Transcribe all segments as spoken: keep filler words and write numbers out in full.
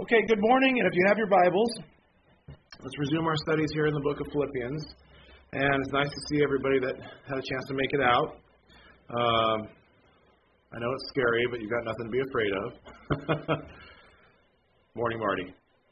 Okay, good morning, and if you have your Bibles, let's resume our studies here in the book of Philippians. And it's nice to see everybody that had a chance to make it out. Um, I know it's scary, but you've got nothing to be afraid of. Morning, Marty.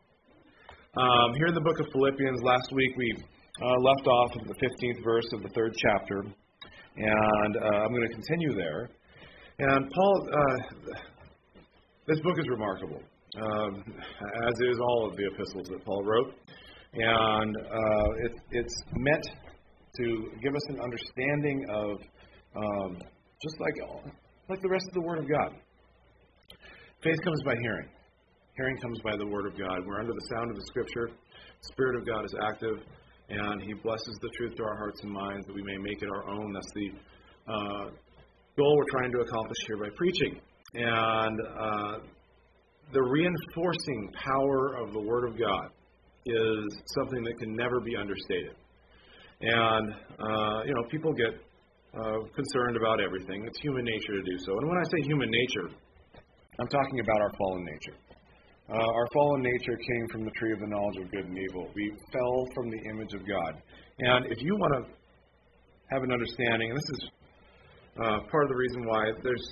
Um, here in the book of Philippians, last week we uh, left off at the fifteenth verse of the third chapter, and uh, I'm going to continue there. And Paul, uh, this book is remarkable. Um, as is all of the epistles that Paul wrote. And uh, it, it's meant to give us an understanding of, um, just like, like the rest of the Word of God. Faith comes by hearing. Hearing comes by the Word of God. We're under the sound of the Scripture. The Spirit of God is active, and He blesses the truth to our hearts and minds that we may make it our own. That's the uh, goal we're trying to accomplish here by preaching. And uh, the reinforcing power of the Word of God is something that can never be understated. And, uh, you know, people get uh, concerned about everything. It's human nature to do so. And when I say human nature, I'm talking about our fallen nature. Uh, our fallen nature came from the tree of the knowledge of good and evil. We fell from the image of God. And if you want to have an understanding, and this is uh, part of the reason why there's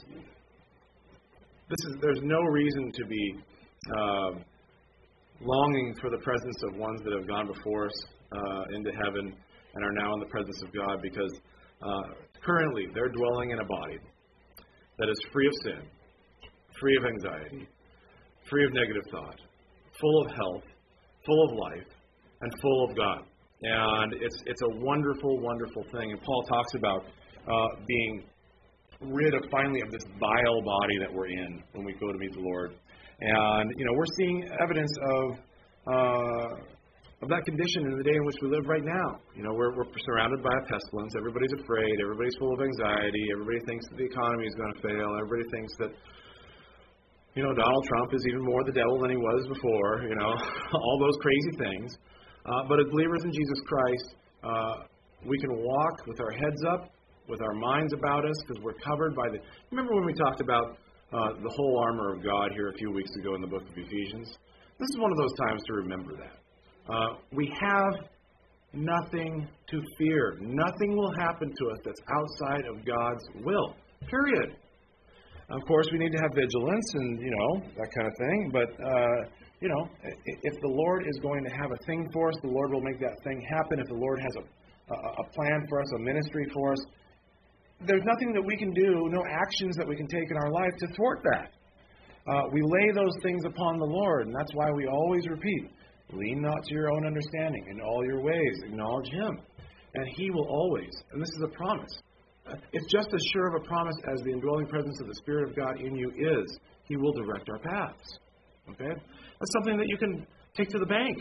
This is, there's no reason to be uh, longing for the presence of ones that have gone before us uh, into heaven and are now in the presence of God, because uh, currently they're dwelling in a body that is free of sin, free of anxiety, free of negative thought, full of health, full of life, and full of God. And it's it's a wonderful, wonderful thing. And Paul talks about uh, being rid of finally of this vile body that we're in when we go to meet the Lord. And, you know, we're seeing evidence of uh, of that condition in the day in which we live right now. You know, we're, we're surrounded by a pestilence. Everybody's afraid. Everybody's full of anxiety. Everybody thinks that the economy is going to fail. Everybody thinks that, you know, Donald Trump is even more the devil than he was before, you know, all those crazy things. Uh, but as believers in Jesus Christ, uh, we can walk with our heads up, with our minds about us, because we're covered by the... Remember when we talked about uh, the whole armor of God here a few weeks ago in the book of Ephesians? This is one of those times to remember that. Uh, we have nothing to fear. Nothing will happen to us that's outside of God's will. Period. Of course, we need to have vigilance and, you know, that kind of thing. But, uh, you know, if the Lord is going to have a thing for us, the Lord will make that thing happen. If the Lord has a, a, a plan for us, a ministry for us, there's nothing that we can do, no actions that we can take in our life to thwart that. Uh, we lay those things upon the Lord, and that's why we always repeat, lean not to your own understanding. In all your ways, acknowledge Him, and He will always, and this is a promise. It's just as sure of a promise as the indwelling presence of the Spirit of God in you is. He will direct our paths. Okay? That's something that you can take to the bank.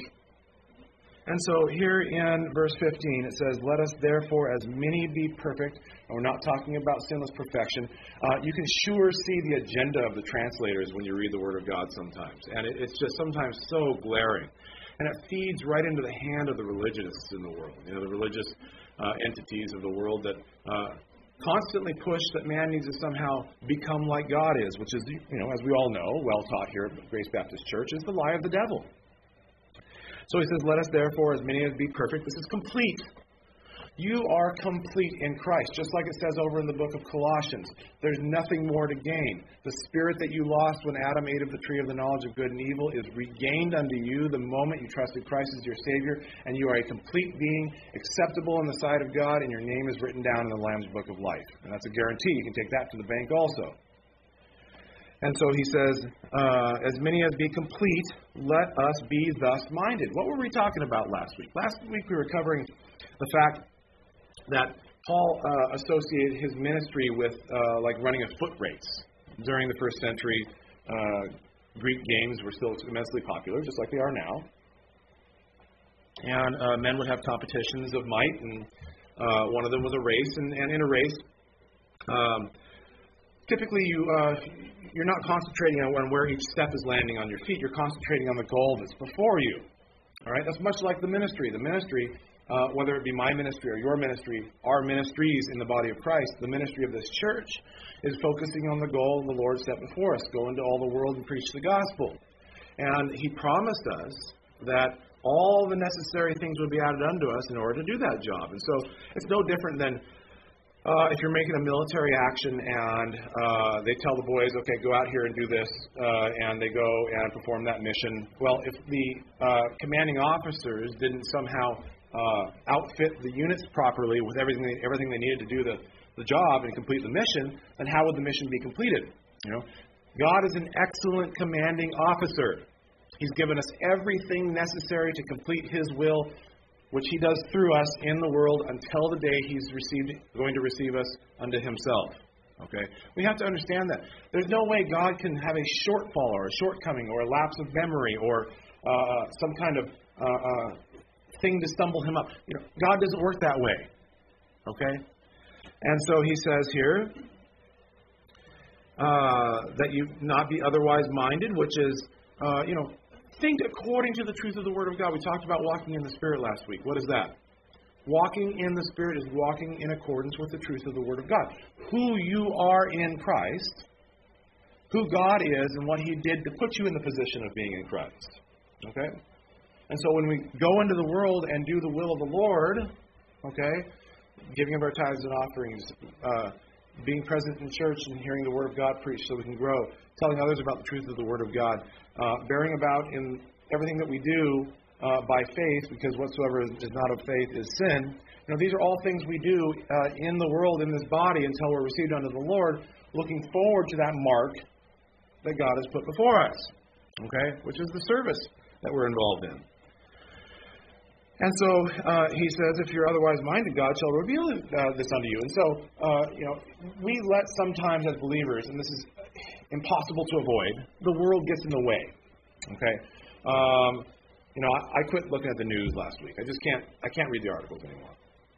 And so here in verse fifteen, it says, let us therefore as many be perfect. And we're not talking about sinless perfection. Uh, you can sure see the agenda of the translators when you read the Word of God sometimes. And it, it's just sometimes so glaring. And it feeds right into the hand of the religionists in the world. You know, the religious uh, entities of the world that uh, constantly push that man needs to somehow become like God is, which is, you know, as we all know, well taught here at Grace Baptist Church, is the lie of the devil. So he says, let us therefore as many as be perfect. This is complete. You are complete in Christ, just like it says over in the book of Colossians. There's nothing more to gain. The spirit that you lost when Adam ate of the tree of the knowledge of good and evil is regained unto you the moment you trusted Christ as your Savior, and you are a complete being, acceptable in the sight of God, and your name is written down in the Lamb's book of life. And that's a guarantee. You can take that to the bank also. And so he says, uh, as many as be complete, let us be thus minded. What were we talking about last week? Last week we were covering the fact that Paul uh, associated his ministry with uh, like running a foot race. During the first century, uh, Greek games were still immensely popular, just like they are now. And uh, men would have competitions of might, and uh, one of them was a race. And, and in a race, um, typically you, uh, you're not concentrating on where each step is landing on your feet. You're concentrating on the goal that's before you. All right, that's much like the ministry. The ministry, uh, whether it be my ministry or your ministry, our ministries in the body of Christ, the ministry of this church is focusing on the goal the Lord set before us. Go into all the world and preach the gospel. And He promised us that all the necessary things would be added unto us in order to do that job. And so it's no different than uh, if you're making a military action and uh, they tell the boys, okay, go out here and do this, uh, and they go and perform that mission. Well, if the uh, commanding officers didn't somehow uh, outfit the units properly with everything they, everything they needed to do the, the job and complete the mission, then how would the mission be completed? You know, God is an excellent commanding officer. He's given us everything necessary to complete His will, which He does through us in the world until the day He's received, going to receive us unto Himself. Okay? We have to understand that. There's no way God can have a shortfall or a shortcoming or a lapse of memory or uh, some kind of uh, uh, thing to stumble Him up. You know, God doesn't work that way. Okay? And so He says here uh, that you not be otherwise minded, which is, uh, you know, think according to the truth of the Word of God. We talked about walking in the Spirit last week. What is that? Walking in the Spirit is walking in accordance with the truth of the Word of God. Who you are in Christ, who God is, and what He did to put you in the position of being in Christ. Okay? And so when we go into the world and do the will of the Lord, okay, giving of our tithes and offerings, uh, being present in church and hearing the Word of God preached so we can grow, telling others about the truth of the Word of God, uh, bearing about in everything that we do uh, by faith, because whatsoever is not of faith is sin. You know, these are all things we do uh, in the world, in this body, until we're received unto the Lord, looking forward to that mark that God has put before us, okay, which is the service that we're involved in. And so uh, he says, if you're otherwise minded, God shall reveal uh, this unto you. And so, uh, you know, we let sometimes as believers, and this is impossible to avoid, the world gets in the way. Okay? Um, you know, I, I quit looking at the news last week. I just can't, I can't read the articles anymore.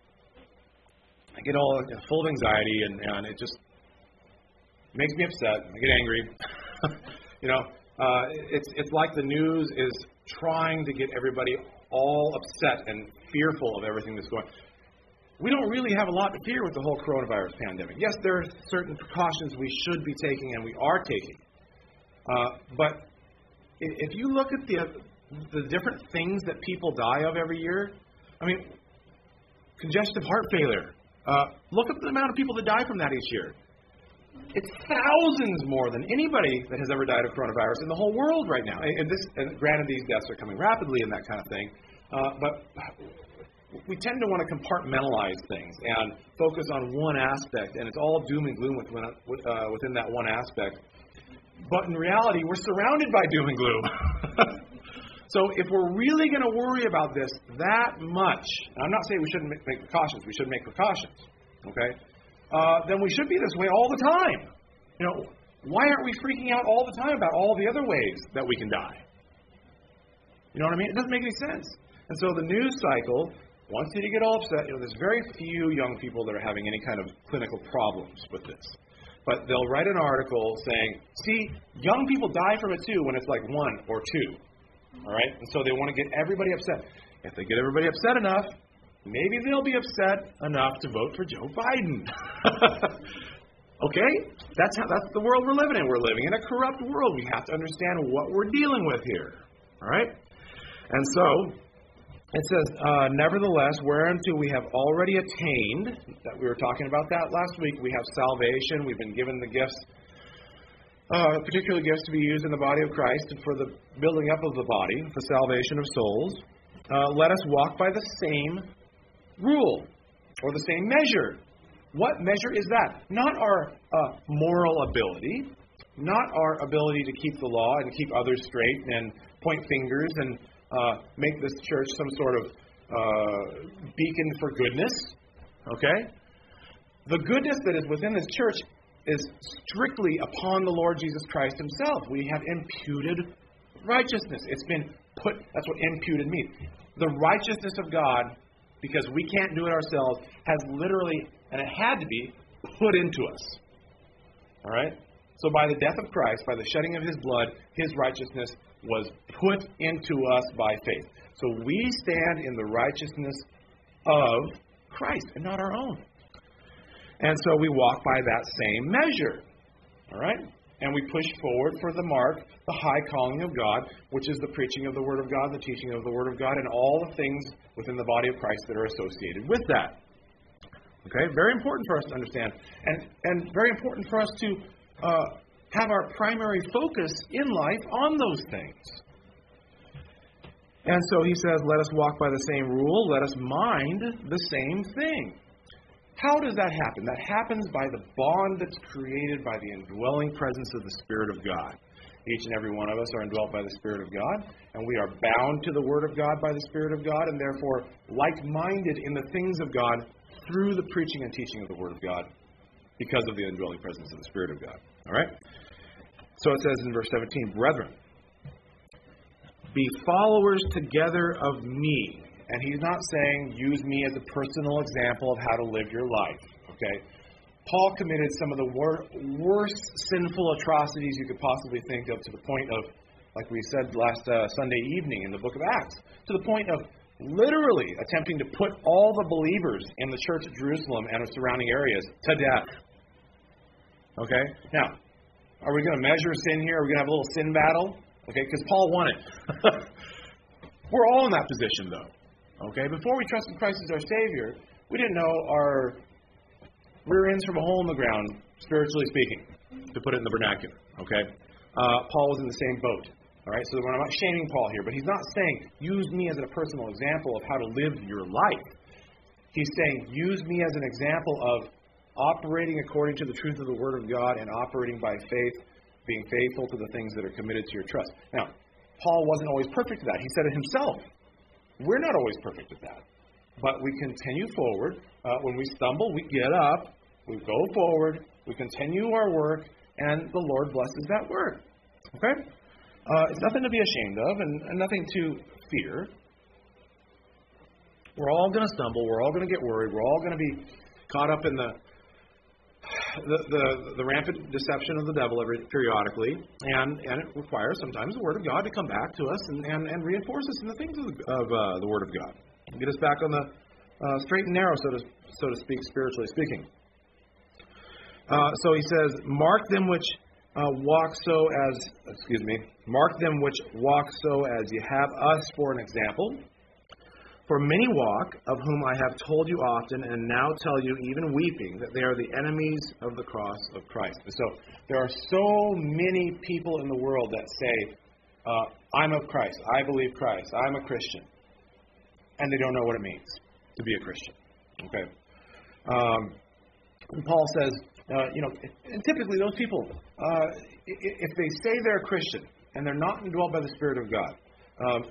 I get all you know, full of anxiety, and, and it just makes me upset. I get angry. you know, uh, it's it's like the news is trying to get everybody all upset and fearful of everything that's going on. We don't really have a lot to fear with the whole coronavirus pandemic. Yes, there are certain precautions we should be taking, and we are taking. Uh, but if you look at the the different things that people die of every year, I mean, congestive heart failure. Uh, look at the amount of people that die from that each year. It's thousands more than anybody that has ever died of coronavirus in the whole world right now. And this, and granted, these deaths are coming rapidly and that kind of thing, uh, but we tend to want to compartmentalize things and focus on one aspect, and it's all doom and gloom within, uh, within that one aspect. But in reality, we're surrounded by doom and gloom. So if we're really going to worry about this that much, and I'm not saying we shouldn't make, make precautions, we should make precautions, okay? Uh, then we should be this way all the time. You know, why aren't we freaking out all the time about all the other ways that we can die? You know what I mean? It doesn't make any sense. And so the news cycle wants you to get all upset. You know, there's very few young people that are having any kind of clinical problems with this. But they'll write an article saying, see, young people die from it too when it's like one or two. All right? And so they want to get everybody upset. If they get everybody upset enough, maybe they'll be upset enough to vote for Joe Biden. Okay? That's how, that's the world we're living in. We're living in a corrupt world. We have to understand what we're dealing with here. All right? And so, it says, uh, nevertheless, whereunto we have already attained, that we were talking about that last week, we have salvation. We've been given the gifts, uh, particular gifts to be used in the body of Christ and for the building up of the body, the salvation of souls. Uh, let us walk by the same rule, or the same measure. What measure is that? Not our uh, moral ability, not our ability to keep the law and keep others straight and point fingers and uh, make this church some sort of uh, beacon for goodness. Okay? The goodness that is within this church is strictly upon the Lord Jesus Christ Himself. We have imputed righteousness. It's been put, that's what imputed means. The righteousness of God, because we can't do it ourselves, has literally, and it had to be, put into us. All right? So by the death of Christ, by the shedding of His blood, His righteousness was put into us by faith. So we stand in the righteousness of Christ and not our own. And so we walk by that same measure. All right? and we push forward for the mark, the high calling of God, which is the preaching of the Word of God, the teaching of the Word of God, and all the things within the body of Christ that are associated with that. Okay, very important for us to understand, and and very important for us to uh, have our primary focus in life on those things. And so he says, let us walk by the same rule, let us mind the same thing. How does that happen? That happens by the bond that's created by the indwelling presence of the Spirit of God. Each and every one of us are indwelt by the Spirit of God, and we are bound to the Word of God by the Spirit of God, and therefore like-minded in the things of God through the preaching and teaching of the Word of God because of the indwelling presence of the Spirit of God. All right? So it says in verse seventeen, brethren, be followers together of me. And he's not saying use me as a personal example of how to live your life. Okay? Paul committed some of the wor- worst sinful atrocities you could possibly think of, to the point of, like we said last uh, Sunday evening in the book of Acts, to the point of literally attempting to put all the believers in the church at Jerusalem and the surrounding areas to death. Okay? Now, are we going to measure sin here? Are we going to have a little sin battle? Okay, because Paul won it. We're all in that position, though. Okay, before we trusted Christ as our Savior, we didn't know our rear ends from a hole in the ground, spiritually speaking, to put it in the vernacular. Okay, uh, Paul was in the same boat. All right, so I'm not shaming Paul here, but he's not saying use me as a personal example of how to live your life. He's saying use me as an example of operating according to the truth of the Word of God and operating by faith, being faithful to the things that are committed to your trust. Now, Paul wasn't always perfect at that. He said it himself. We're not always perfect at that. But we continue forward. Uh, when we stumble, we get up, we go forward, we continue our work, and the Lord blesses that work. Okay? Uh, it's nothing to be ashamed of and, and nothing to fear. We're all going to stumble. We're all going to get worried. We're all going to be caught up in the The, the the rampant deception of the devil every, periodically, and, and it requires sometimes the Word of God to come back to us and, and, and reinforce us in the things of, the, of uh, the Word of God. Get us back on the uh, straight and narrow, so to so to speak, spiritually speaking. Uh, so he says, mark them which uh, walk so as, excuse me, mark them which walk so as you have us for an example. For many walk, of whom I have told you often, and now tell you, even weeping, that they are the enemies of the cross of Christ. And so there are so many people in the world that say, uh, I'm of Christ, I believe Christ, I'm a Christian. And they don't know what it means to be a Christian. Okay. Um, and Paul says, uh, you know, and typically those people, uh, if they say they're a Christian, and they're not indwelt by the Spirit of God, um,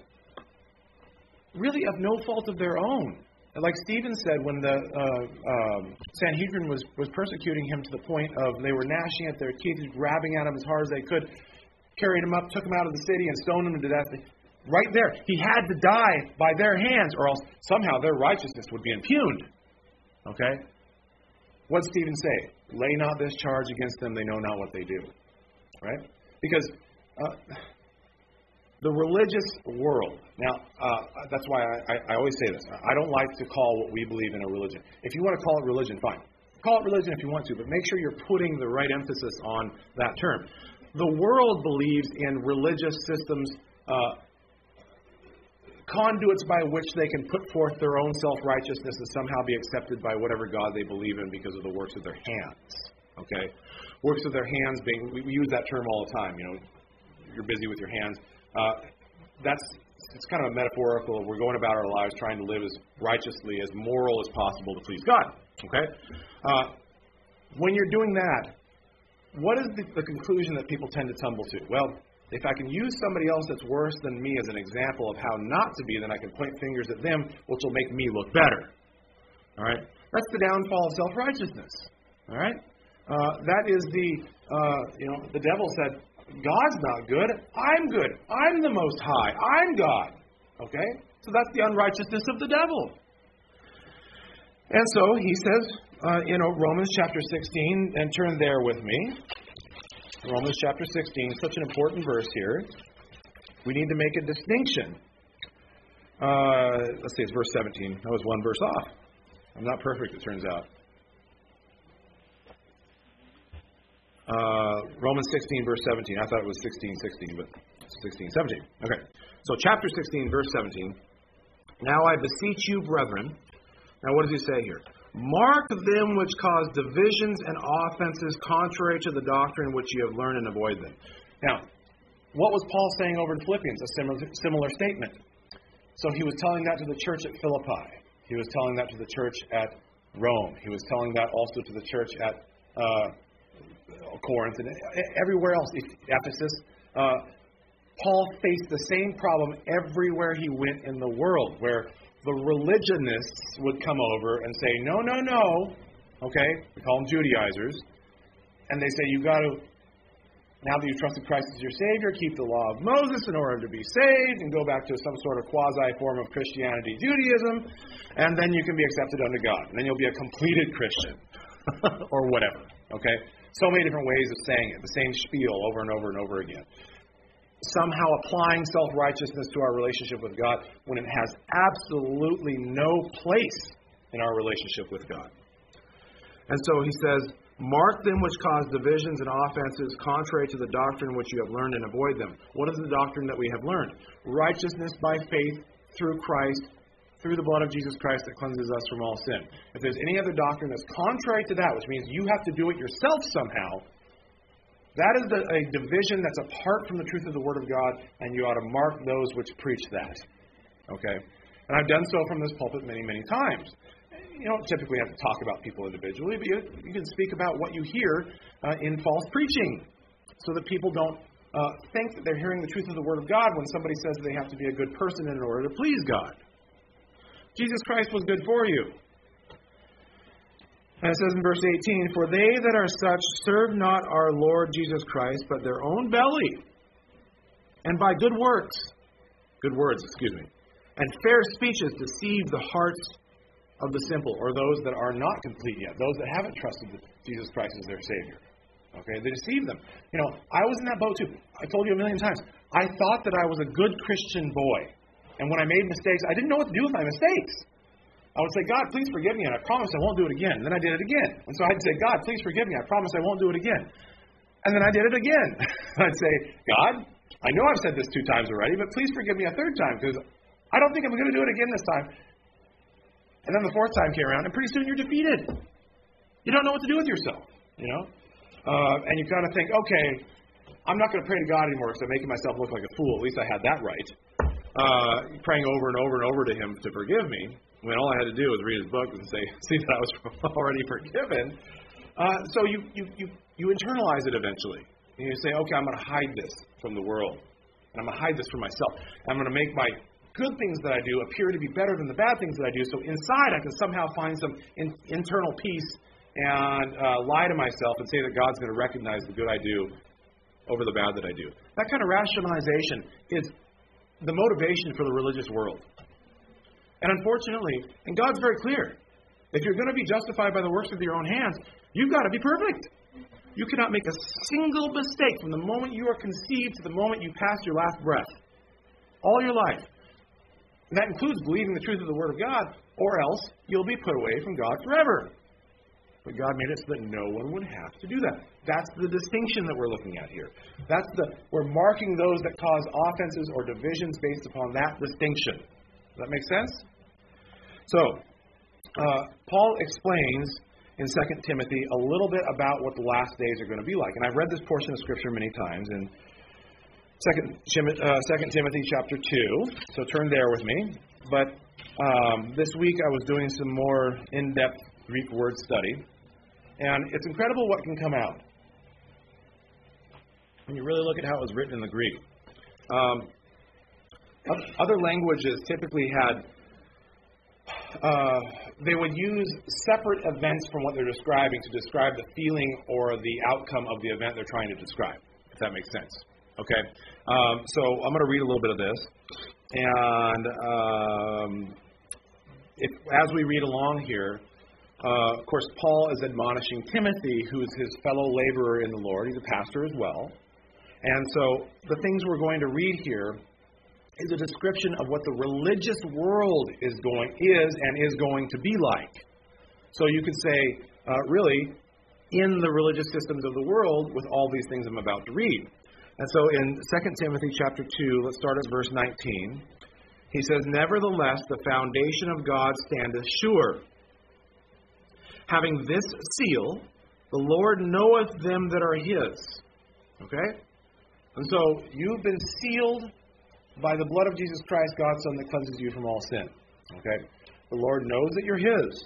really of no fault of their own. Like Stephen said when the uh, um, Sanhedrin was, was persecuting him to the point of they were gnashing at their teeth, grabbing at him as hard as they could, carried him up, took him out of the city, and stoned him to death. Right there. He had to die by their hands, or else somehow their righteousness would be impugned. Okay? What did Stephen say? Lay not this charge against them, they know not what they do. Right? Because Uh, The religious world. Now, uh, that's why I, I, I always say this. I don't like to call what we believe in a religion. If you want to call it religion, fine. Call it religion if you want to, but make sure you're putting the right emphasis on that term. The world believes in religious systems, uh, conduits by which they can put forth their own self-righteousness and somehow be accepted by whatever God they believe in because of the works of their hands. Okay? Works of their hands being, we use that term all the time. You know, you're busy with your hands. Uh, that's it's kind of a metaphorical. We're going about our lives trying to live as righteously, as moral as possible to please God. Okay? Uh, when you're doing that, what is the, the conclusion that people tend to tumble to? Well, if I can use somebody else that's worse than me as an example of how not to be, then I can point fingers at them, which will make me look better. All right? That's the downfall of self-righteousness. All right? Uh, that is the, uh, you know, the devil said, God's not good. I'm good. I'm the Most High. I'm God. Okay? So that's the unrighteousness of the devil. And so he says, uh, you know, Romans chapter sixteen, and turn there with me. Romans chapter sixteen, such an important verse here. We need to make a distinction. Uh, let's see, it's verse seventeen. That was one verse off. I'm not perfect, it turns out. Uh, Romans sixteen, verse seventeen. I thought it was sixteen, sixteen, but sixteen, seventeen. Okay. So chapter sixteen, verse seventeen. Now I beseech you, brethren. Now what does he say here? Mark them which cause divisions and offenses contrary to the doctrine which you have learned, and avoid them. Now, what was Paul saying over in Philippians? A similar, similar statement. So he was telling that to the church at Philippi. He was telling that to the church at Rome. He was telling that also to the church at uh, Corinth and everywhere else, Ephesus. Uh, Paul faced the same problem everywhere he went in the world, where the religionists would come over and say, no, no, no. Okay? We call them Judaizers. And they say, you got to, now that you've trusted Christ as your Savior, keep the law of Moses in order to be saved and go back to some sort of quasi-form of Christianity, Judaism, and then you can be accepted unto God. And then you'll be a completed Christian or whatever. Okay? So many different ways of saying it, the same spiel over and over and over again. Somehow applying self-righteousness to our relationship with God when it has absolutely no place in our relationship with God. And so he says, mark them which cause divisions and offenses contrary to the doctrine which you have learned, and avoid them. What is the doctrine that we have learned? Righteousness by faith through Christ, through the blood of Jesus Christ that cleanses us from all sin. If there's any other doctrine that's contrary to that, which means you have to do it yourself somehow, that is the, a division that's apart from the truth of the Word of God, and you ought to mark those which preach that. Okay? And I've done so from this pulpit many, many times. You don't typically have to talk about people individually, but you, you can speak about what you hear uh, in false preaching, so that people don't uh, think that they're hearing the truth of the Word of God when somebody says they have to be a good person in order to please God. Jesus Christ was good for you. And it says in verse eighteen, for they that are such serve not our Lord Jesus Christ, but their own belly, and by good works, good words, excuse me, and fair speeches deceive the hearts of the simple, or those that are not complete yet, those that haven't trusted Jesus Christ as their Savior. Okay, they deceive them. You know, I was in that boat too. I told you a million times. I thought that I was a good Christian boy, and when I made mistakes, I didn't know what to do with my mistakes. I would say, God, please forgive me, and I promise I won't do it again. And then I did it again. And so I'd say, God, please forgive me, I promise I won't do it again. And then I did it again. I'd say, God, I know I've said this two times already, but please forgive me a third time, because I don't think I'm going to do it again this time. And then the fourth time came around, and pretty soon you're defeated. You don't know what to do with yourself, you know? Uh, and you kind of think, okay, I'm not going to pray to God anymore because I'm making myself look like a fool. At least I had that right. Uh, praying over and over and over to Him to forgive me, when all I had to do was read His book and say, see that I was already forgiven. Uh, so you, you, you, you internalize it eventually. And you say, okay, I'm going to hide this from the world. And I'm going to hide this from myself. I'm going to make my good things that I do appear to be better than the bad things that I do. So inside I can somehow find some in, internal peace and uh, lie to myself and say that God's going to recognize the good I do over the bad that I do. That kind of rationalization is the motivation for the religious world. And unfortunately, and God's very clear, if you're going to be justified by the works of your own hands, you've got to be perfect. You cannot make a single mistake from the moment you are conceived to the moment you pass your last breath. All your life. And that includes believing the truth of the Word of God, or else you'll be put away from God forever. But God made it so that no one would have to do that. That's the distinction that we're looking at here. That's the we're marking those that cause offenses or divisions based upon that distinction. Does that make sense? So, uh, Paul explains in Second Timothy a little bit about what the last days are going to be like. And I've read this portion of Scripture many times in Second Timothy chapter two. So turn there with me. But um, this week I was doing some more in-depth Greek word study. And it's incredible what can come out when you really look at how it was written in the Greek. Um, other languages typically had Uh, they would use separate events from what they're describing to describe the feeling or the outcome of the event they're trying to describe, if that makes sense. Okay? Um, so I'm going to read a little bit of this. And um, if, as we read along here, uh, of course, Paul is admonishing Timothy, who is his fellow laborer in the Lord. He's a pastor as well. And so the things we're going to read here is a description of what the religious world is going is and is going to be like. So you could say, uh, really, in the religious systems of the world with all these things I'm about to read. And so in Second Timothy chapter two, let's start at verse nineteen. He says, "Nevertheless, the foundation of God standeth sure. Having this seal, the Lord knoweth them that are his." Okay? And so you've been sealed by the blood of Jesus Christ, God's Son, that cleanses you from all sin. Okay? The Lord knows that you're his.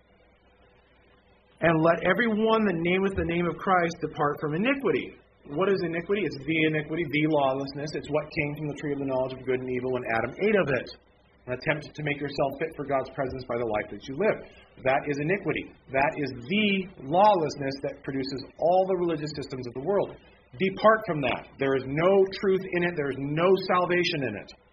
"And let every one that nameth the name of Christ depart from iniquity." What is iniquity? It's the iniquity, the lawlessness. It's what came from the tree of the knowledge of good and evil when Adam ate of it. An attempt to make yourself fit for God's presence by the life that you live. That is iniquity. That is the lawlessness that produces all the religious systems of the world. Depart from that. There is no truth in it. There is no salvation in it.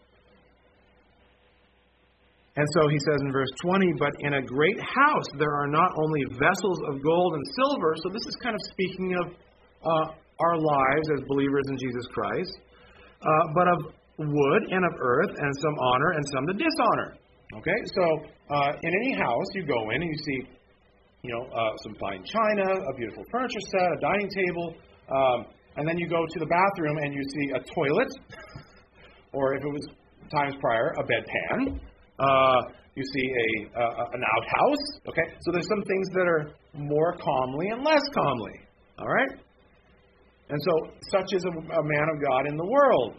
And so he says in verse twenty, "But in a great house there are not only vessels of gold and silver." So this is kind of speaking of uh, our lives as believers in Jesus Christ. Uh, "but of wood and of earth, and some honor and some to dishonor." Okay, so uh, in any house you go in and you see, you know, uh, some fine china, a beautiful furniture set, a dining table, um, and then you go to the bathroom and you see a toilet, or if it was times prior, a bedpan. Uh, you see a uh, an outhouse. Okay, so there's some things that are more comely and less comely. All right, and so such is a, a man of God in the world.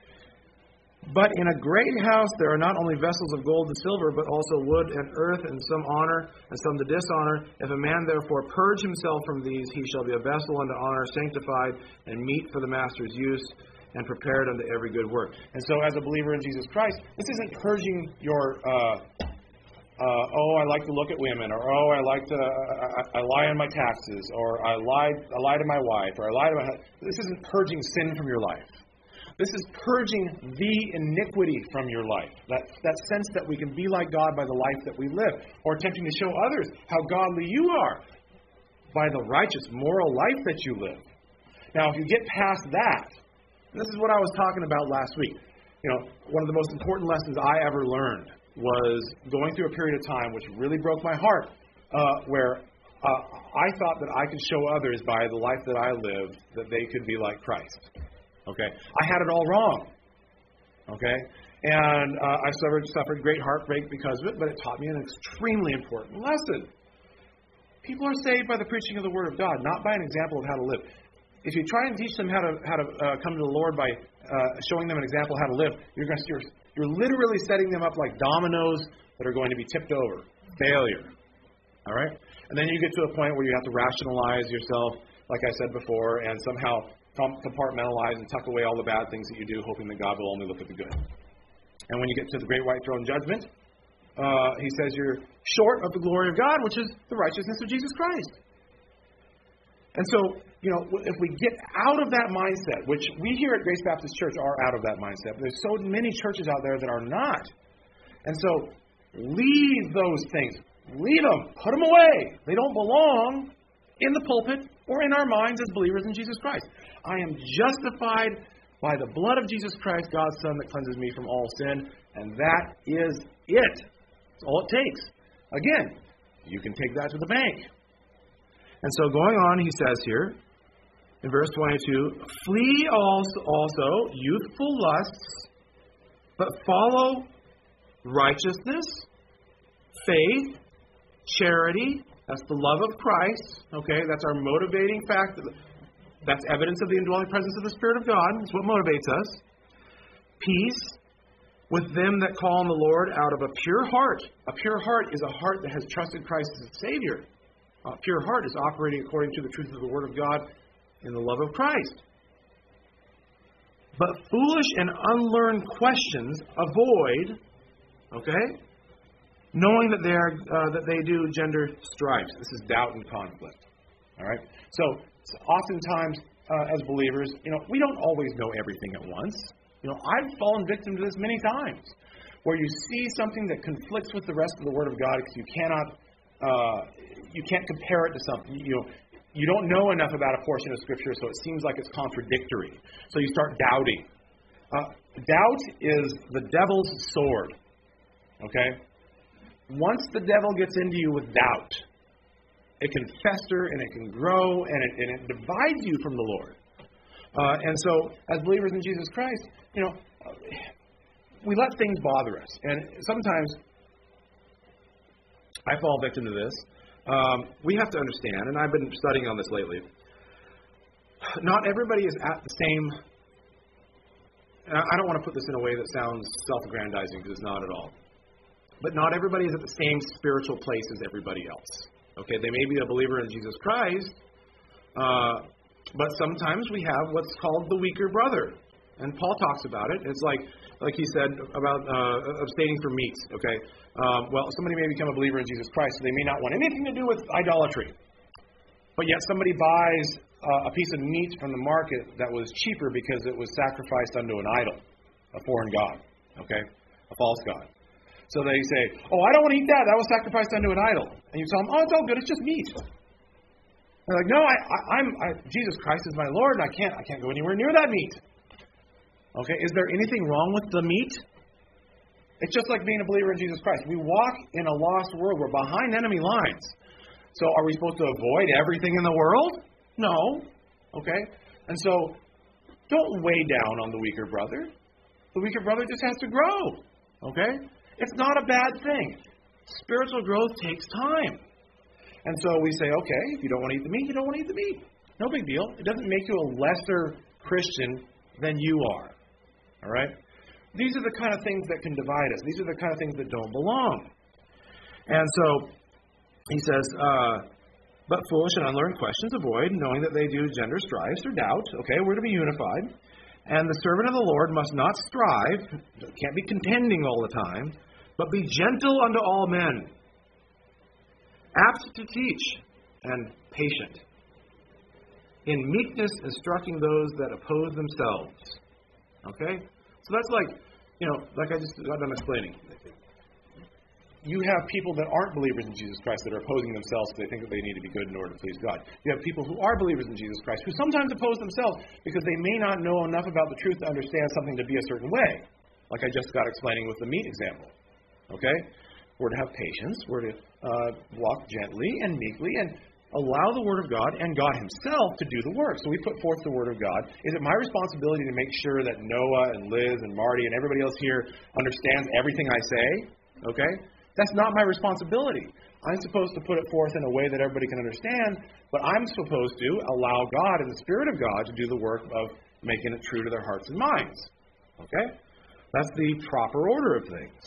"But in a great house there are not only vessels of gold and silver, but also wood and earth, and some honor and some to dishonor. If a man therefore purge himself from these, he shall be a vessel unto honor, sanctified, and meet for the master's use, and prepared unto every good work." And so as a believer in Jesus Christ, this isn't purging your, uh, uh, oh, I like to look at women, or oh, I like to, uh, I, I lie on my taxes, or I lie, I lie to my wife, or I lie to my husband. This isn't purging sin from your life. This is purging the iniquity from your life. That, that sense that we can be like God by the life that we live, or attempting to show others how godly you are by the righteous, moral life that you live. Now, if you get past that, and this is what I was talking about last week. You know, one of the most important lessons I ever learned was going through a period of time which really broke my heart, uh, where uh, I thought that I could show others by the life that I live that they could be like Christ. Okay, I had it all wrong. Okay, and uh, I suffered suffered great heartbreak because of it, but it taught me an extremely important lesson. People are saved by the preaching of the Word of God, not by an example of how to live. If you try and teach them how to how to uh, come to the Lord by uh, showing them an example of how to live, you're going to, you're you're literally setting them up like dominoes that are going to be tipped over. Failure. All right, and then you get to a point where you have to rationalize yourself, like I said before, and somehow compartmentalize and tuck away all the bad things that you do, hoping that God will only look at the good. And when you get to the great white throne judgment, uh, he says you're short of the glory of God, which is the righteousness of Jesus Christ. And so, you know, if we get out of that mindset, which we here at Grace Baptist Church are out of that mindset, but there's so many churches out there that are not. And so, leave those things. Leave them. Put them away. They don't belong in the pulpit or in our minds as believers in Jesus Christ. I am justified by the blood of Jesus Christ, God's Son, that cleanses me from all sin, and that is it. That's all it takes. Again, you can take that to the bank. And so going on, he says here, in verse twenty-two, "Flee also, also youthful lusts, but follow righteousness, faith, charity." That's the love of Christ. Okay, that's our motivating factor. That's evidence of the indwelling presence of the Spirit of God. It's what motivates us. "Peace with them that call on the Lord out of a pure heart." A pure heart is a heart that has trusted Christ as its Savior. A pure heart is operating according to the truth of the Word of God in the love of Christ. "But foolish and unlearned questions avoid," okay, "knowing that they are uh, that they do gender strifes." This is doubt and conflict. All right. So, so oftentimes uh, as believers, you know, we don't always know everything at once. You know, I've fallen victim to this many times, where you see something that conflicts with the rest of the Word of God because you cannot, uh, you can't compare it to something. You know, you don't know enough about a portion of Scripture, so it seems like it's contradictory. So you start doubting. Uh, doubt is the devil's sword. Okay. Once the devil gets into you with doubt, it can fester and it can grow and it, and it divides you from the Lord. Uh, and so, as believers in Jesus Christ, you know, we let things bother us. And sometimes I fall victim to this. Um, we have to understand, and I've been studying on this lately, not everybody is at the same, I don't want to put this in a way that sounds self-aggrandizing, because it's not at all. But not everybody is at the same spiritual place as everybody else. Okay, they may be a believer in Jesus Christ, uh, but sometimes we have what's called the weaker brother. And Paul talks about it. It's like, like he said about uh, abstaining from meats. Okay, um, well, somebody may become a believer in Jesus Christ, so they may not want anything to do with idolatry. But yet somebody buys uh, a piece of meat from the market that was cheaper because it was sacrificed unto an idol, a foreign god, okay, a false god. So they say, oh, I don't want to eat that. That was sacrificed unto an idol. And you tell them, oh, it's all good. It's just meat. They're like, no, I, I, I'm I, Jesus Christ is my Lord, and I can't I can't go anywhere near that meat. Okay, is there anything wrong with the meat? It's just like being a believer in Jesus Christ. We walk in a lost world. We're behind enemy lines. So are we supposed to avoid everything in the world? No. Okay? And so don't weigh down on the weaker brother. The weaker brother just has to grow. Okay? It's not a bad thing. Spiritual growth takes time. And so we say, okay, if you don't want to eat the meat, you don't want to eat the meat. No big deal. It doesn't make you a lesser Christian than you are. All right? These are the kind of things that can divide us. These are the kind of things that don't belong. And so he says, uh, but foolish and unlearned questions avoid, knowing that they do gender strifes or doubt. Okay, we're to be unified. And the servant of the Lord must not strive, can't be contending all the time, but be gentle unto all men, apt to teach, and patient, in meekness instructing those that oppose themselves. Okay? So that's like, you know, like I just got done explaining. You have people that aren't believers in Jesus Christ that are opposing themselves because they think that they need to be good in order to please God. You have people who are believers in Jesus Christ who sometimes oppose themselves because they may not know enough about the truth to understand something to be a certain way. Like I just got explaining with the meat example. Okay? We're to have patience. We're to uh, walk gently and meekly and allow the Word of God and God Himself to do the work. So we put forth the Word of God. Is it my responsibility to make sure that Noah and Liz and Marty and everybody else here understands everything I say? Okay? That's not my responsibility. I'm supposed to put it forth in a way that everybody can understand, but I'm supposed to allow God and the Spirit of God to do the work of making it true to their hearts and minds. Okay? That's the proper order of things.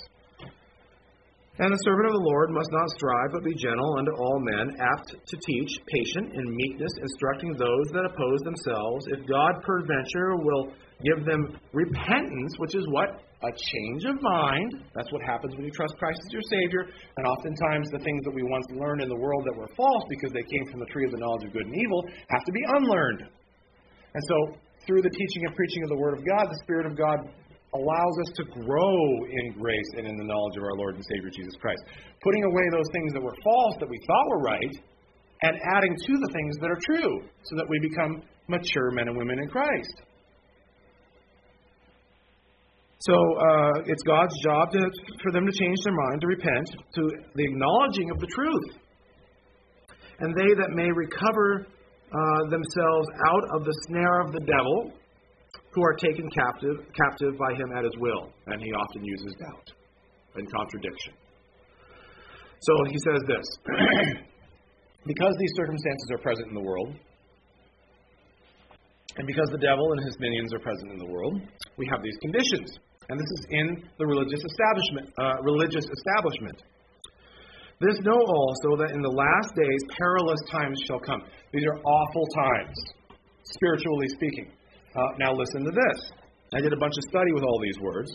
And the servant of the Lord must not strive, but be gentle unto all men, apt to teach, patient, in meekness, instructing those that oppose themselves. If God peradventure will give them repentance, which is what? A change of mind. That's what happens when you trust Christ as your Savior. And oftentimes the things that we once learned in the world that were false because they came from the tree of the knowledge of good and evil have to be unlearned. And so through the teaching and preaching of the Word of God, the Spirit of God allows us to grow in grace and in the knowledge of our Lord and Savior Jesus Christ. Putting away those things that were false that we thought were right and adding to the things that are true so that we become mature men and women in Christ. So uh, it's God's job to, for them to change their mind, to repent, to the acknowledging of the truth. And they that may recover uh, themselves out of the snare of the devil, who are taken captive captive by him at his will. And he often uses doubt and contradiction. So he says this. Because these circumstances are present in the world, and because the devil and his minions are present in the world, we have these conditions. And this is in the religious establishment. Uh, religious establishment. This know also that in the last days perilous times shall come. These are awful times, spiritually speaking. Uh, now listen to this. I did a bunch of study with all these words.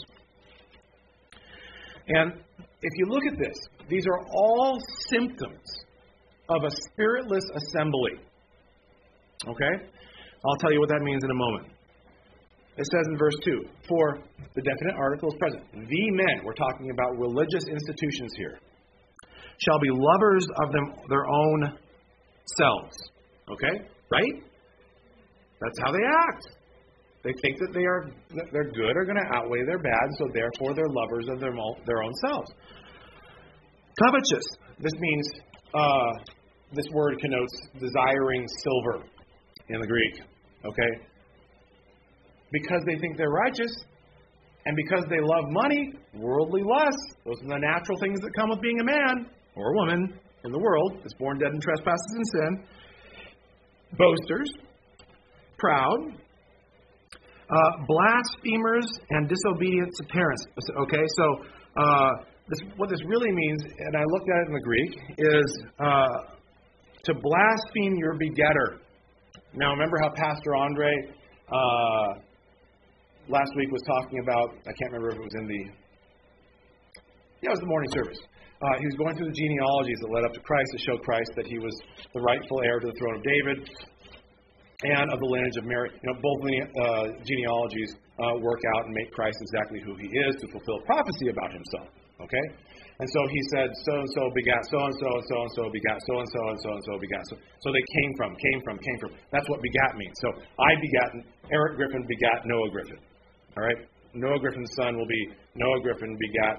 And if you look at this, these are all symptoms of a spiritless assembly. Okay? I'll tell you what that means in a moment. It says in verse two, for the definite article is present. The men, we're talking about religious institutions here, shall be lovers of them their own selves. Okay? Right? That's how they act. They think that they are that their good are going to outweigh their bad, so therefore they're lovers of their, their own selves. Covetous. This means uh, this word connotes desiring silver in the Greek. Okay? Because they think they're righteous, and because they love money, worldly lust. Those are the natural things that come with being a man or a woman in the world that's born dead in trespasses and sin. Boasters, proud, uh, blasphemers, and disobedient to parents. Okay, so uh, this, what this really means, and I looked at it in the Greek, is uh, to blaspheme your begetter. Now, remember how Pastor Andre uh, last week was talking about, I can't remember if it was in the, yeah, it was the morning service. Uh, he was going through the genealogies that led up to Christ to show Christ that he was the rightful heir to the throne of David and of the lineage of Mary. You know, both uh, genealogies uh, work out and make Christ exactly who he is to fulfill prophecy about himself. Okay? And so he said, so-and-so begat so-and-so, and so-and-so begat so-and-so, and so-and-so begat so. So they came from, came from, came from. That's what begat means. So I begat, Eric Griffin begat Noah Griffin. All right? Noah Griffin's son will be Noah Griffin begat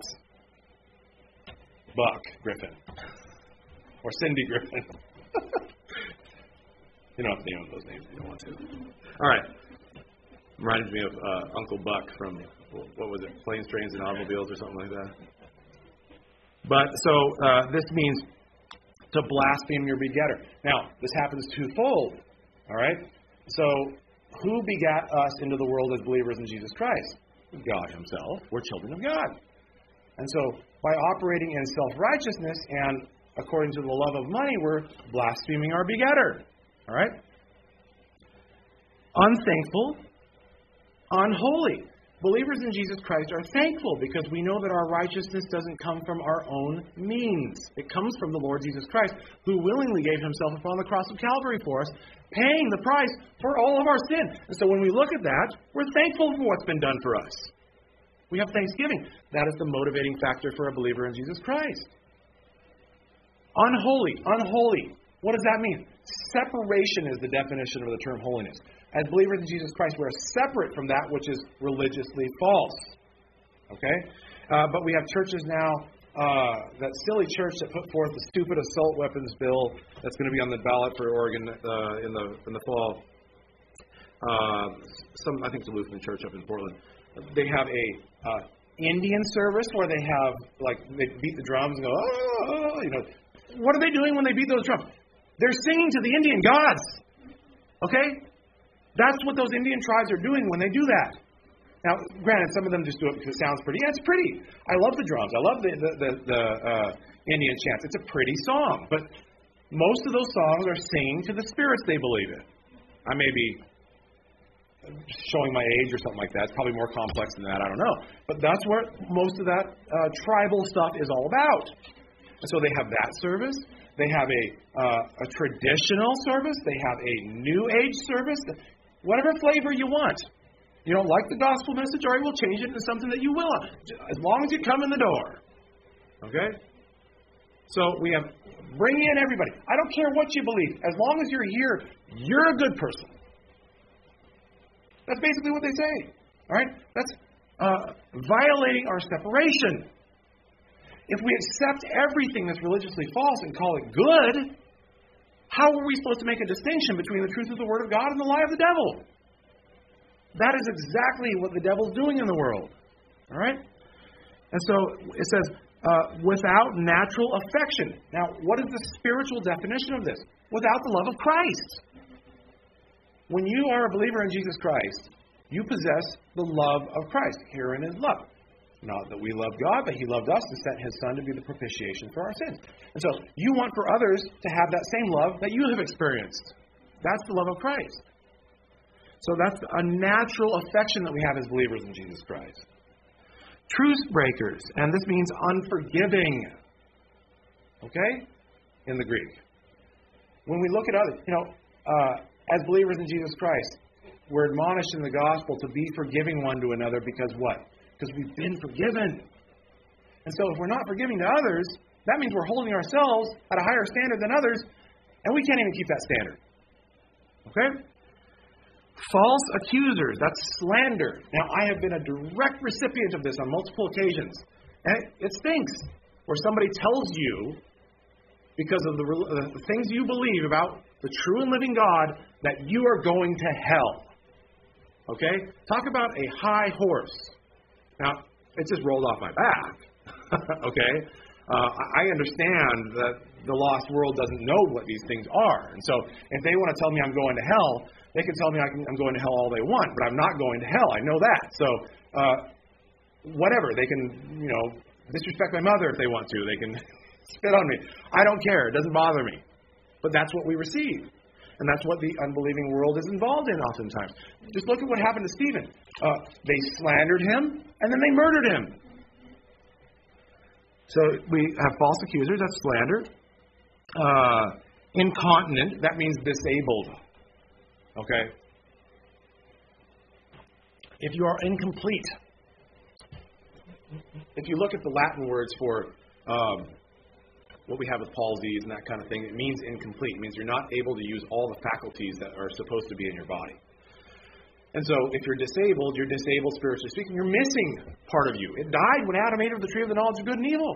Buck Griffin. Or Cindy Griffin. You don't have to name those names if you don't want to. All right. Reminds me of uh, Uncle Buck from, what was it, Planes, Trains, and Automobiles or something like that. But so uh, this means to blaspheme your begetter. Now, this happens twofold. All right? So who begat us into the world as believers in Jesus Christ? God himself. We're children of God. And so by operating in self-righteousness and according to the love of money, we're blaspheming our begetter. All right? Unthankful, unholy. Believers in Jesus Christ are thankful because we know that our righteousness doesn't come from our own means. It comes from the Lord Jesus Christ, who willingly gave himself upon the cross of Calvary for us, paying the price for all of our sin. And so when we look at that, we're thankful for what's been done for us. We have thanksgiving. That is the motivating factor for a believer in Jesus Christ. Unholy, unholy. What does that mean? Separation is the definition of the term holiness. As believers in Jesus Christ, we're separate from that which is religiously false. Okay? Uh, but we have churches now, uh, that silly church that put forth the stupid assault weapons bill that's going to be on the ballot for Oregon uh, in the in the fall. Uh, some, I think it's a Lutheran church up in Portland. They have a uh, Indian service where they have, like, they beat the drums and go, oh, you know. What are they doing when they beat those drums? They're singing to the Indian gods. Okay? That's what those Indian tribes are doing when they do that. Now, granted, some of them just do it because it sounds pretty. Yeah, it's pretty. I love the drums. I love the, the, the, the uh, Indian chants. It's a pretty song. But most of those songs are singing to the spirits they believe in. I may be showing my age or something like that. It's probably more complex than that. I don't know. But that's what most of that uh, tribal stuff is all about. And so they have that service. They have a uh, a traditional service. They have a New Age service. Whatever flavor you want. You don't like the gospel message, all right, we'll change it into something that you will. As long as you come in the door. Okay? So we have, bring in everybody. I don't care what you believe. As long as you're here, you're a good person. That's basically what they say. All right? That's uh, violating our separation. If we accept everything that's religiously false and call it good, how are we supposed to make a distinction between the truth of the Word of God and the lie of the devil? That is exactly what the devil's doing in the world. All right? And so it says, uh, without natural affection. Now, what is the spiritual definition of this? Without the love of Christ. When you are a believer in Jesus Christ, you possess the love of Christ. Herein is love. Not that we love God, but He loved us and sent His Son to be the propitiation for our sins. And so you want for others to have that same love that you have experienced. That's the love of Christ. So that's a natural affection that we have as believers in Jesus Christ. Truce breakers, and this means unforgiving. Okay? In the Greek. When we look at others, you know, uh, as believers in Jesus Christ, we're admonished in the gospel to be forgiving one to another because what? Because we've been forgiven. And so if we're not forgiving to others, that means we're holding ourselves at a higher standard than others, and we can't even keep that standard. Okay? False accusers, that's slander. Now, I have been a direct recipient of this on multiple occasions. And it, it stinks. Where somebody tells you because of the, the things you believe about the true and living God that you are going to hell. Okay? Talk about a high horse. Now, it just rolled off my back. Okay? Uh, I understand that the lost world doesn't know what these things are. And so if they want to tell me I'm going to hell, they can tell me I can, I'm going to hell all they want, but I'm not going to hell. I know that. So uh, whatever. They can, you know, disrespect my mother if they want to. They can spit on me. I don't care. It doesn't bother me. But that's what we receive. And that's what the unbelieving world is involved in oftentimes. Just look at what happened to Stephen. Uh, they slandered him, and then they murdered him. So we have false accusers, that's slander. Uh, incontinent, that means disabled. Okay? If you are incomplete, if you look at the Latin words for um, what we have with palsies and that kind of thing, it means incomplete. It means you're not able to use all the faculties that are supposed to be in your body. And so if you're disabled, you're disabled spiritually speaking. You're missing part of you. It died when Adam ate of the tree of the knowledge of good and evil.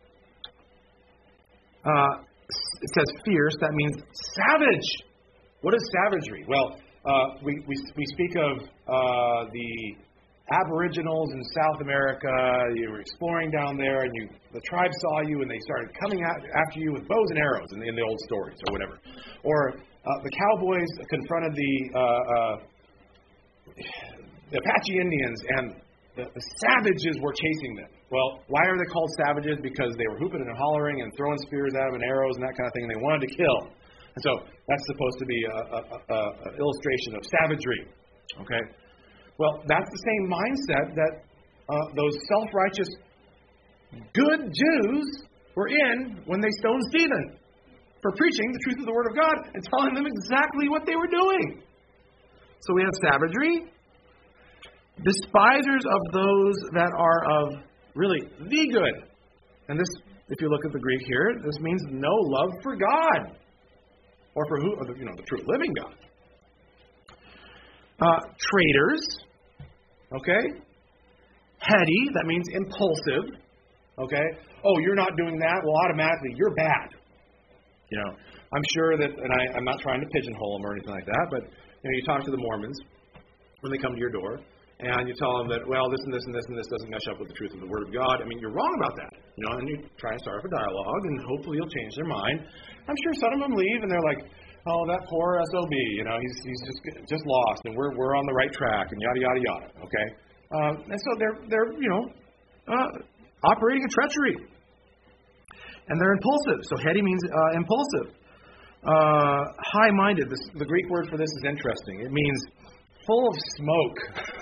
Uh, it says fierce. That means savage. What is savagery? Well, uh, we, we we speak of uh, the Aboriginals in South America. You were exploring down there, and you the tribe saw you, and they started coming out after you with bows and arrows in the, in the old stories or whatever. Or uh, the cowboys confronted the uh, uh, the Apache Indians, and the, the savages were chasing them. Well, why are they called savages? Because they were hooping and hollering and throwing spears at them and arrows and that kind of thing, and they wanted to kill. And so that's supposed to be an illustration of savagery. Okay? Well, that's the same mindset that uh, those self-righteous good Jews were in when they stoned Stephen for preaching the truth of the Word of God and telling them exactly what they were doing. So we have savagery, despisers of those that are of really the good. And this, if you look at the Greek here, this means no love for God, or for who, or you know, the true living God. Uh, traitors, okay? Heady, that means impulsive, okay? Oh, you're not doing that? Well, automatically, you're bad. You know, I'm sure that, and I, I'm not trying to pigeonhole them or anything like that, but you know, you talk to the Mormons when they come to your door, and you tell them that, well, this and this and this and this doesn't mesh up with the truth of the Word of God. I mean, you're wrong about that. You know, and you try to start up a dialogue, and hopefully you'll change their mind. I'm sure some of them leave, and they're like, oh, that poor S O B, you know, he's he's just just lost, and we're we're on the right track, and yada yada yada. Okay, um, and so they're they're you know uh, operating in treachery, and they're impulsive. So heady means uh, impulsive. Uh, high-minded. This, the Greek word for this is interesting. It means full of smoke.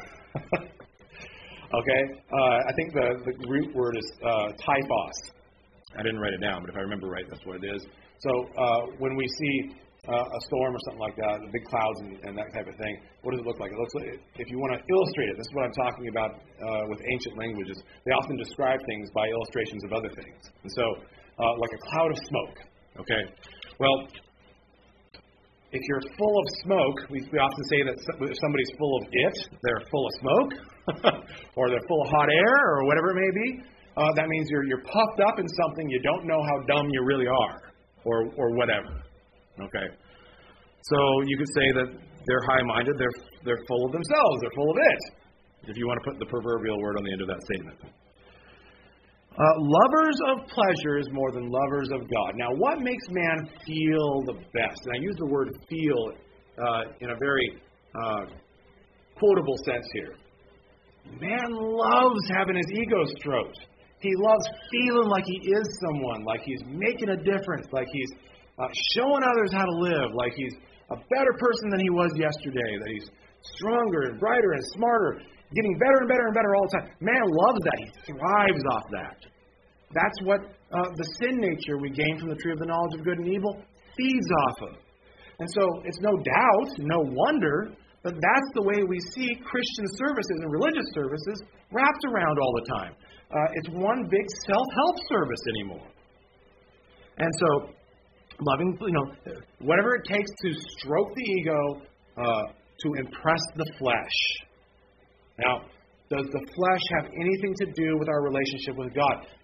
Okay, uh, I think the the root word is uh, typhos. I didn't write it down, but if I remember right, that's what it is. So uh, when we see Uh, a storm or something like that, the big clouds and, and that type of thing. What does it look like? It looks like, if you want to illustrate it, this is what I'm talking about uh, with ancient languages. They often describe things by illustrations of other things. And so, uh, like a cloud of smoke. Okay? Well, if you're full of smoke, we, we often say that if somebody's full of it, they're full of smoke, or they're full of hot air, or whatever it may be. Uh, that means you're you're puffed up in something you don't know how dumb you really are, or or whatever. Okay, so you could say that they're high-minded. They're they're full of themselves. They're full of it. If you want to put the proverbial word on the end of that statement. Uh, lovers of pleasures more than lovers of God. Now, what makes man feel the best? And I use the word "feel" uh, in a very uh, quotable sense here. Man loves having his ego stroked. He loves feeling like he is someone, like he's making a difference, like he's Uh, showing others how to live, like he's a better person than he was yesterday, that he's stronger and brighter and smarter, getting better and better and better all the time. Man loves that. He thrives off that. That's what uh, the sin nature we gain from the tree of the knowledge of good and evil feeds off of. And so it's no doubt, no wonder, that that's the way we see Christian services and religious services wrapped around all the time. Uh, it's one big self-help service anymore. And so loving, you know, whatever it takes to stroke the ego, uh, to impress the flesh. Now, does the flesh have anything to do with our relationship with God?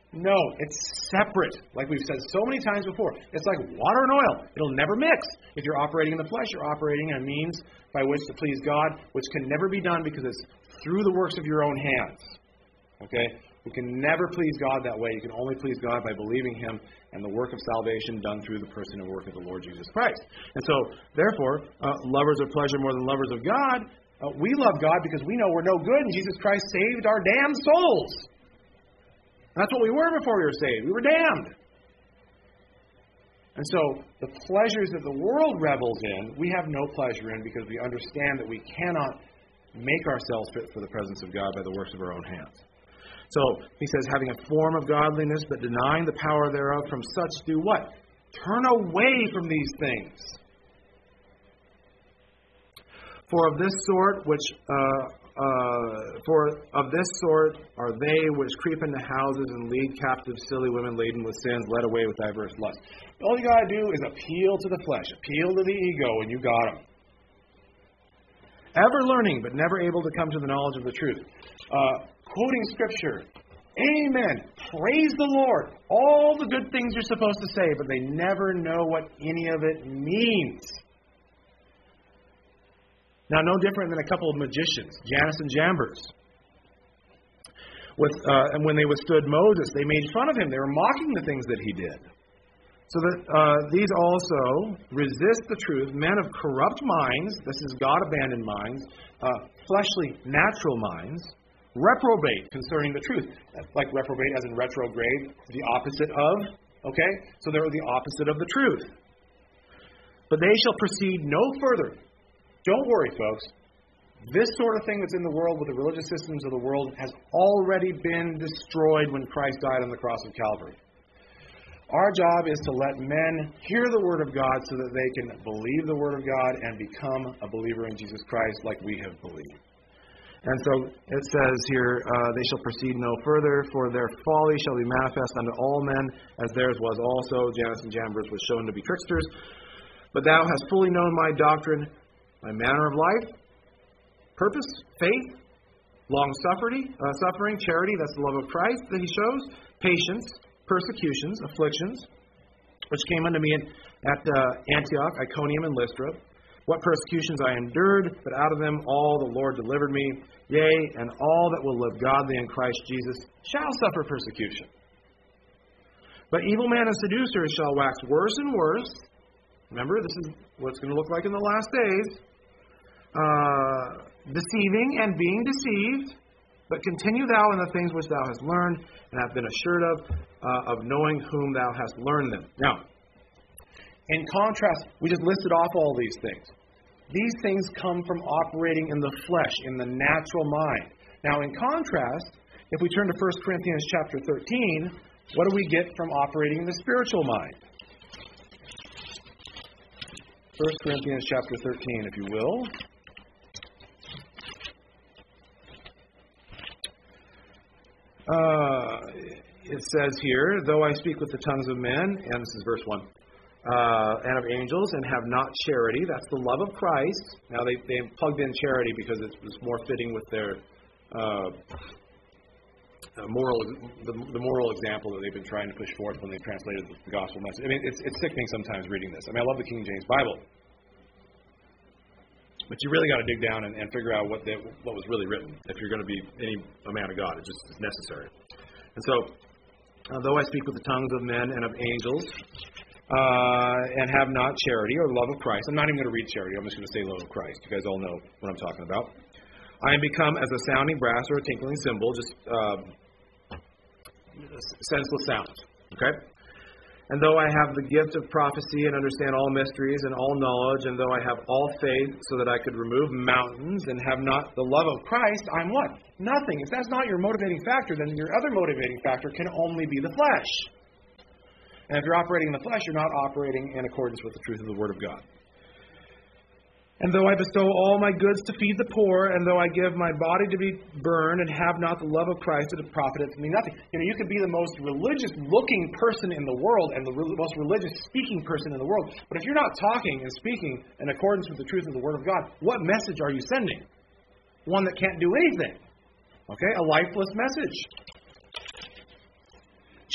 No, it's separate. Like we've said so many times before. It's like water and oil. It'll never mix. If you're operating in the flesh, you're operating in a means by which to please God, which can never be done because it's through the works of your own hands. Okay? You can never please God that way. You can only please God by believing Him and the work of salvation done through the person and work of the Lord Jesus Christ. And so, therefore, uh, lovers of pleasure more than lovers of God. Uh, we love God because we know we're no good and Jesus Christ saved our damned souls. That's what we were before we were saved. We were damned. And so, the pleasures that the world revels in, we have no pleasure in because we understand that we cannot make ourselves fit for the presence of God by the works of our own hands. So, he says, having a form of godliness, but denying the power thereof, from such do what? Turn away from these things. For of this sort which... Uh, Uh, for of this sort are they which creep into houses and lead captive silly women laden with sins, led away with diverse lusts. All you got to do is appeal to the flesh, appeal to the ego, and you got them. Ever learning, but never able to come to the knowledge of the truth. Uh, quoting Scripture. Amen. Praise the Lord. All the good things you're supposed to say, but they never know what any of it means. Now, no different than a couple of magicians, Jannes and Jambres. With, uh, and when they withstood Moses, they made fun of him. They were mocking the things that he did. So that uh, these also resist the truth, men of corrupt minds, this is God-abandoned minds, uh, fleshly, natural minds, reprobate concerning the truth. Like reprobate as in retrograde, the opposite of, okay? So they're the opposite of the truth. But they shall proceed no further. Don't worry, folks. This sort of thing that's in the world with the religious systems of the world has already been destroyed when Christ died on the cross of Calvary. Our job is to let men hear the Word of God so that they can believe the Word of God and become a believer in Jesus Christ like we have believed. And so it says here, uh, they shall proceed no further, for their folly shall be manifest unto all men, as theirs was also. Jannes and Jambres was shown to be tricksters. But thou hast fully known my doctrine, my manner of life, purpose, faith, long-suffering, uh, suffering, charity, that's the love of Christ that he shows, patience, persecutions, afflictions, which came unto me at uh, Antioch, Iconium, and Lystra. What persecutions I endured, but out of them all the Lord delivered me. Yea, and all that will live godly in Christ Jesus shall suffer persecution. But evil men and seducers shall wax worse and worse. Remember, this is what it's going to look like in the last days. Uh, deceiving and being deceived, but continue thou in the things which thou hast learned, and have been assured of, uh, of knowing whom thou hast learned them. Now, in contrast, we just listed off all these things. These things come from operating in the flesh, in the natural mind. Now, in contrast, if we turn to First Corinthians chapter thirteen, what do we get from operating in the spiritual mind? First Corinthians chapter thirteen, if you will. Uh, it says here, though I speak with the tongues of men, and this is verse one, uh, and of angels, and have not charity, that's the love of Christ. Now they, they plugged in charity because it was more fitting with their uh, moral, the, the moral example that they've been trying to push forth when they translated the gospel message. I mean, it's, it's sickening sometimes reading this. I mean, I love the King James Bible. But you really got to dig down and, and figure out what the, what was really written if you're going to be any a man of God. It's just it's necessary. And so, uh, though I speak with the tongues of men and of angels, uh, and have not charity or love of Christ, I'm not even going to read charity. I'm just going to say love of Christ. You guys all know what I'm talking about. I am become as a sounding brass or a tinkling cymbal, just uh, senseless sounds. Okay. And though I have the gift of prophecy and understand all mysteries and all knowledge, and though I have all faith so that I could remove mountains and have not the love of Christ, I'm what? Nothing. If that's not your motivating factor, then your other motivating factor can only be the flesh. And if you're operating in the flesh, you're not operating in accordance with the truth of the Word of God. And though I bestow all my goods to feed the poor, and though I give my body to be burned, and have not the love of Christ, it profiteth me nothing. You know, you could be the most religious-looking person in the world, and the re- most religious-speaking person in the world, but if you're not talking and speaking in accordance with the truth of the Word of God, what message are you sending? One that can't do anything. Okay? A lifeless message.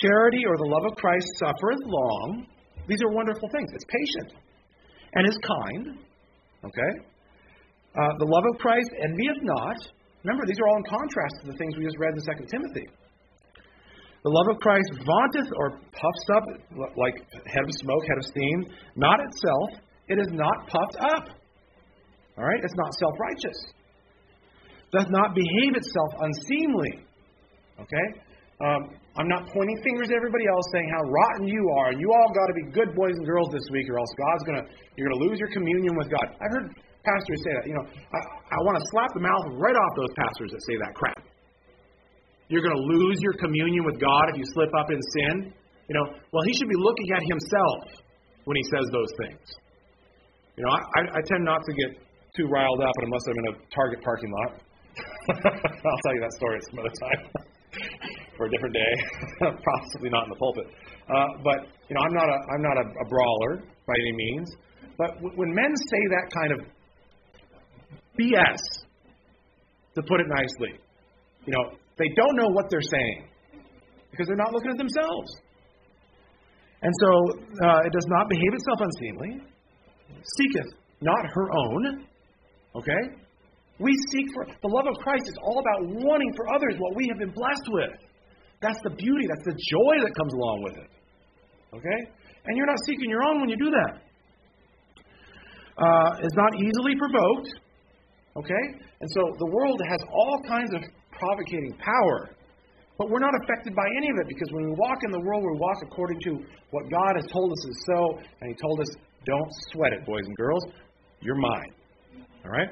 Charity or the love of Christ suffereth long. These are wonderful things. It's patient and is kind. Okay? Uh, the love of Christ envieth not. Remember, these are all in contrast to the things we just read in Second Timothy. The love of Christ vaunteth or puffs up like head of smoke, head of steam, not itself. It is not puffed up. All right? It's not self-righteous. Doth not behave itself unseemly. Okay? Um, I'm not pointing fingers at everybody else saying how rotten you are. You all got to be good boys and girls this week or else God's going to, you're going to lose your communion with God. I've heard pastors say that. You know, I, I want to slap the mouth right off those pastors that say that crap. You're going to lose your communion with God if you slip up in sin. You know, well, he should be looking at himself when he says those things. You know, I, I tend not to get too riled up unless I'm in a Target parking lot. I'll tell you that story at some other time for a different day. Possibly not in the pulpit. Uh, but you know, I'm not a I'm not a, a brawler by any means. But w- when men say that kind of B S, to put it nicely, you know, they don't know what they're saying because they're not looking at themselves. And so uh, it does not behave itself unseemly. Seeketh not her own. Okay? We seek for, the love of Christ is all about wanting for others what we have been blessed with. That's the beauty, that's the joy that comes along with it. Okay? And you're not seeking your own when you do that. Uh, is not easily provoked. Okay? And so the world has all kinds of provocating power. But we're not affected by any of it because when we walk in the world, we walk according to what God has told us is so. And He told us, don't sweat it, boys and girls. You're mine. All right?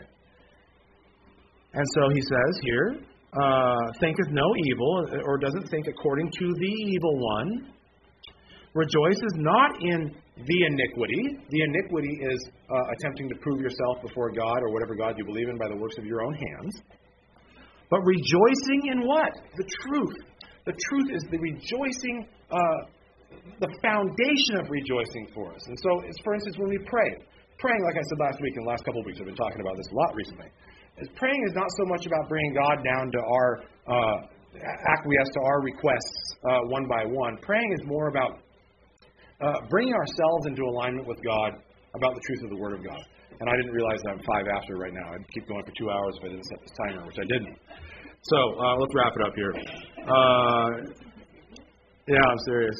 And so He says here, uh, thinketh no evil, or doesn't think according to the evil one. Rejoices not in the iniquity. The iniquity is uh, attempting to prove yourself before God or whatever God you believe in by the works of your own hands. But rejoicing in what? The truth. The truth is the rejoicing, uh, the foundation of rejoicing for us. And so, it's, for instance, when we pray, praying, like I said last week and the last couple of weeks, I've been talking about this a lot recently, is praying is not so much about bringing God down to our, uh, acquiesce to our requests uh, one by one. Praying is more about uh, bringing ourselves into alignment with God about the truth of the Word of God. And I didn't realize that I'm five after right now. I'd keep going for two hours if I didn't set this timer, which I didn't. So, uh, let's wrap it up here. Uh, yeah, I'm serious.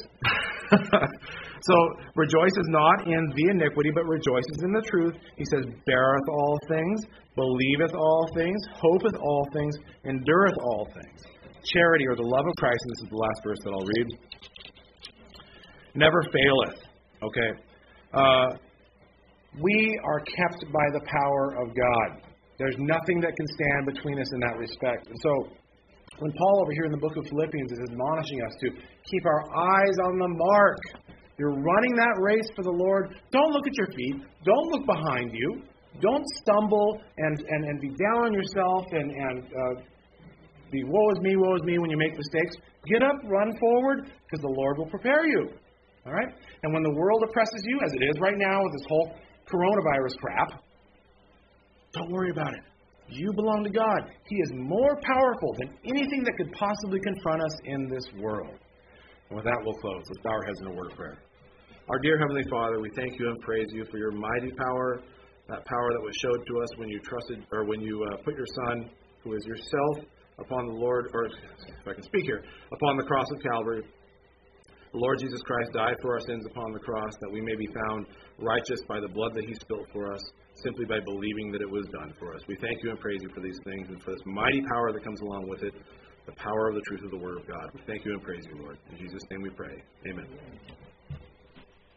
So, rejoices not in the iniquity, but rejoices in the truth. He says, beareth all things, believeth all things, hopeth all things, endureth all things. Charity, or the love of Christ, and this is the last verse that I'll read, never faileth. Okay? Uh, we are kept by the power of God. There's nothing that can stand between us in that respect. And so, when Paul over here in the book of Philippians is admonishing us to keep our eyes on the mark, you're running that race for the Lord. Don't look at your feet. Don't look behind you. Don't stumble and, and, and be down on yourself and, and uh, be woe is me, woe is me when you make mistakes. Get up, run forward, because the Lord will prepare you. All right? And when the world oppresses you, as it is right now with this whole coronavirus crap, don't worry about it. You belong to God. He is more powerful than anything that could possibly confront us in this world. And with that, we'll close. Let's bow our heads in a word of prayer. Our dear Heavenly Father, we thank you and praise you for your mighty power, that power that was showed to us when you trusted, or when you uh, put your Son, who is yourself, upon the Lord, or if I can speak here, upon the cross of Calvary. The Lord Jesus Christ died for our sins upon the cross, that we may be found righteous by the blood that He spilled for us, simply by believing that it was done for us. We thank you and praise you for these things and for this mighty power that comes along with it, the power of the truth of the Word of God. We thank you and praise you, Lord. In Jesus' name we pray. Amen.